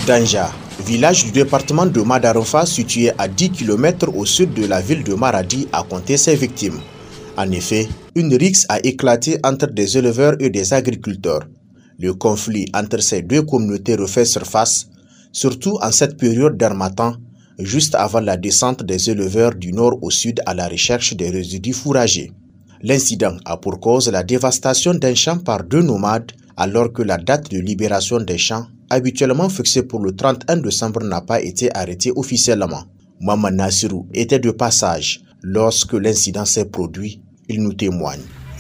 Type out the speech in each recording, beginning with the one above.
Danja, village du département de Madarofa situé à 10 km au sud de la ville de Maradi, a compté ses victimes. En effet, une rixe a éclaté entre des éleveurs et des agriculteurs. Le conflit entre ces deux communautés refait surface, surtout en cette période d'harmattan, juste avant la descente des éleveurs du nord au sud à la recherche des résidus fourragers. L'incident a pour cause la dévastation d'un champ par deux nomades, alors que la date de libération des champs, habituellement fixée pour le 31 décembre, n'a pas été arrêtée officiellement. Maman Nassirou était de passage lorsque l'incident s'est produit. Il nous témoigne.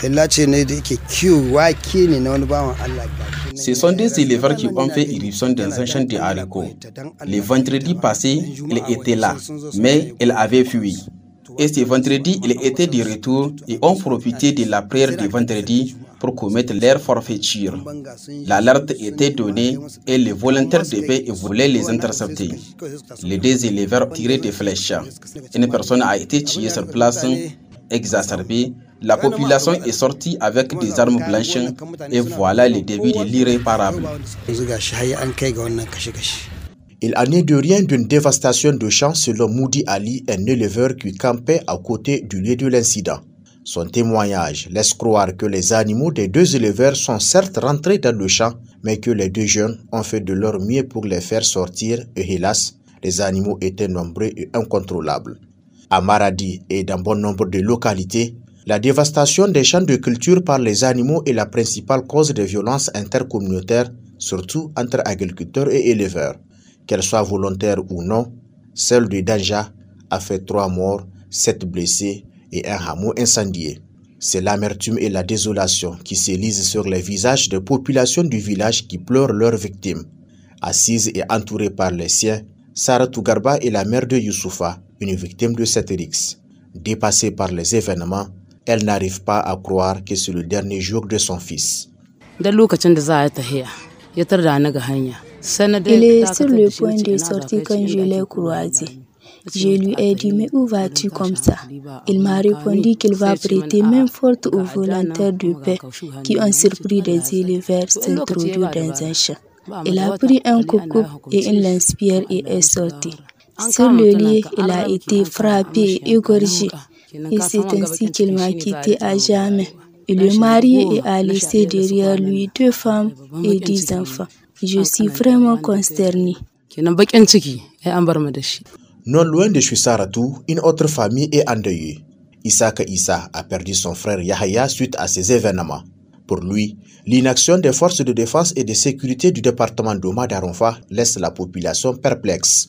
Ce sont des éleveurs qui ont fait irruption dans un champ de haricots. Le vendredi passé, il était là, mais il avait fui. Et ce vendredi, il était de retour et ont profité de la prière de vendredi pour commettre leur forfaiture. L'alerte était donnée et les volontaires devaient et voulaient les intercepter. Les deux éleveurs tiraient des flèches. Une personne a été tuée sur place, exacerbée. La population est sortie avec des armes blanches et voilà le début de l'irréparable. Il en est de rien d'une dévastation de champs selon Moudi Ali, un éleveur qui campait à côté du lieu de l'incident. Son témoignage laisse croire que les animaux des deux éleveurs sont certes rentrés dans le champ, mais que les deux jeunes ont fait de leur mieux pour les faire sortir et hélas, les animaux étaient nombreux et incontrôlables. À Maradi et dans bon nombre de localités, la dévastation des champs de culture par les animaux est la principale cause de violences intercommunautaires, surtout entre agriculteurs et éleveurs. Qu'elles soient volontaires ou non, celle de Danja a fait 3 morts, 7 blessés et un hameau incendié. C'est l'amertume et la désolation qui s'élisent sur les visages des populations du village qui pleurent leurs victimes. Assise et entourée par les siens, Saratou Garba est la mère de Youssoufa, une victime de cette rixe. Dépassée par les événements, elle n'arrive pas à croire que c'est le dernier jour de son fils. Il est sur le point de sortir quand je l'ai croisé. Je lui ai dit, mais où vas-tu comme ça? Il m'a répondu qu'il va prêter main forte aux volontaires de paix qui ont surpris des éleveurs s'introduire dans un champ. Il a pris un coucou et une lance-pierre et est sorti. Sur le lit, il a été frappé et égorgé. Et c'est ainsi qu'il m'a quitté à jamais. Il est marié et a laissé derrière lui 2 femmes et 10 enfants. Je suis vraiment consterné. Non loin de chez Saratou, une autre famille est endeuillée. Issaka Issa a perdu son frère Yahya suite à ces événements. Pour lui, l'inaction des forces de défense et de sécurité du département de Madarofa laisse la population perplexe.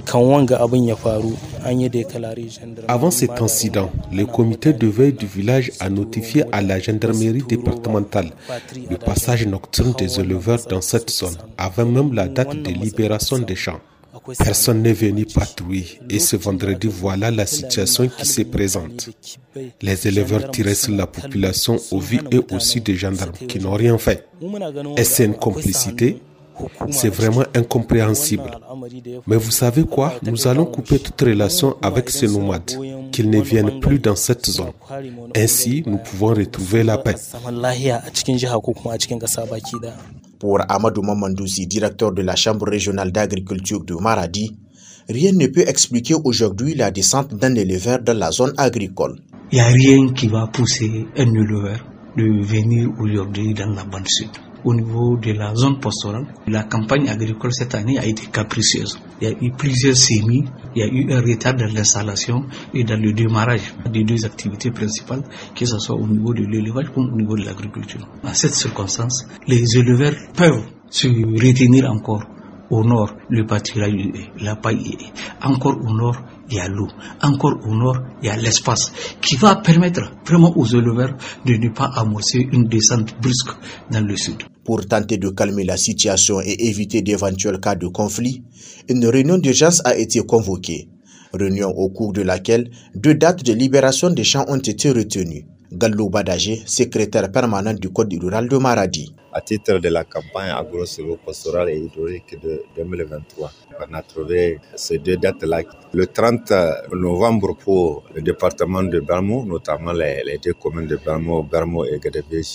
Avant cet incident, le comité de veille du village a notifié à la gendarmerie départementale le passage nocturne des éleveurs dans cette zone, avant même la date de libération des champs. Personne n'est venu patrouiller et ce vendredi, voilà la situation qui se présente. Les éleveurs tiraient sur la population au vu et aussi des gendarmes qui n'ont rien fait. Est-ce une complicité? C'est vraiment incompréhensible. Mais vous savez quoi? Nous allons couper toute relation avec ces nomades, qu'ils ne viennent plus dans cette zone. Ainsi, nous pouvons retrouver la paix. Pour Amadou Mamandouzi, directeur de la Chambre régionale d'agriculture de Maradi, rien ne peut expliquer aujourd'hui la descente d'un éleveur dans la zone agricole. Il n'y a rien qui va pousser un éleveur de venir aujourd'hui dans la bande sud. Au niveau de la zone pastorale, la campagne agricole cette année a été capricieuse. Il y a eu plusieurs semis, il y a eu un retard dans l'installation et dans le démarrage des 2 activités principales, que ce soit au niveau de l'élevage comme au niveau de l'agriculture. À cette circonstance, les éleveurs peuvent se retenir encore. Au nord, le pâturage, la paille, encore au nord, il y a l'eau. Encore au nord, il y a l'espace qui va permettre vraiment aux éleveurs de ne pas amorcer une descente brusque dans le sud. Pour tenter de calmer la situation et éviter d'éventuels cas de conflit, une réunion d'urgence a été convoquée. Réunion au cours de laquelle 2 dates de libération des champs ont été retenues. Gallo Badagé, secrétaire permanent du Code rural de Maradi. À titre de la campagne agro-silvopastorale et hydraulique de 2023, on a trouvé ces 2 dates-là. Le 30 novembre pour le département de Bermo, notamment les 2 communes de Bermo et Gadebéchi,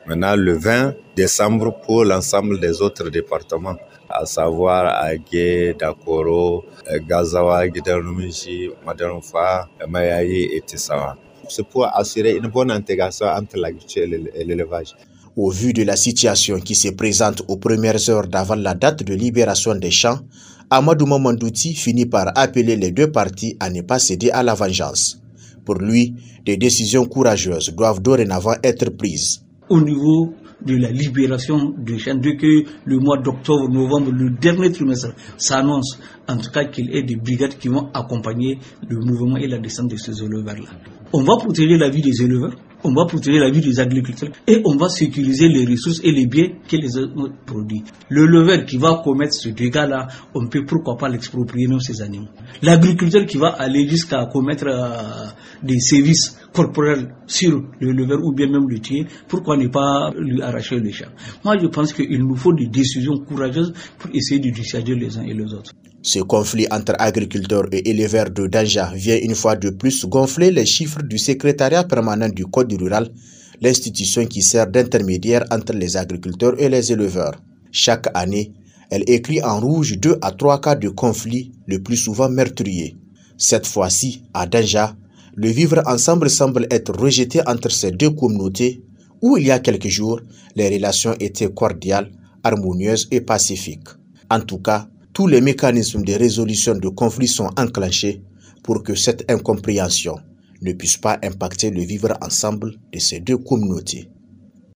Maintenant, le 20 décembre pour l'ensemble des autres départements, à savoir Agué, Dakoro, Gazawa, Gidarumichi, Madanoufa, Mayaï et Tessawa. C'est pour assurer une bonne intégration entre l'agriculture et l'élevage. Au vu de la situation qui se présente aux premières heures d'avant la date de libération des champs, Amadou Mamandouti finit par appeler les deux parties à ne pas céder à la vengeance. Pour lui, des décisions courageuses doivent dorénavant être prises. Au niveau de la libération des champs, dès que le mois d'octobre, novembre, le dernier trimestre s'annonce, en tout cas qu'il y ait des brigades qui vont accompagner le mouvement et la descente de ces éleveurs-là. On va protéger la vie des éleveurs, on va protéger la vie des agriculteurs et on va sécuriser les ressources et les biens que les autres produisent. L'éleveur qui va commettre ce dégât-là, on peut pourquoi pas l'exproprier de ces animaux. L'agriculteur qui va aller jusqu'à commettre des sévices corporels sur l'éleveur ou bien même le tuer, pourquoi ne pas lui arracher les champs? Moi je pense qu'il nous faut des décisions courageuses pour essayer de dissuader les uns et les autres. Ce conflit entre agriculteurs et éleveurs de Danja vient une fois de plus gonfler les chiffres du secrétariat permanent du Code rural, l'institution qui sert d'intermédiaire entre les agriculteurs et les éleveurs. Chaque année, elle écrit en rouge 2 à 3 cas de conflit, le plus souvent meurtriers. Cette fois-ci, à Danja, le vivre ensemble semble être rejeté entre ces deux communautés où il y a quelques jours, les relations étaient cordiales, harmonieuses et pacifiques. En tout cas, tous les mécanismes de résolution de conflits sont enclenchés pour que cette incompréhension ne puisse pas impacter le vivre ensemble de ces deux communautés.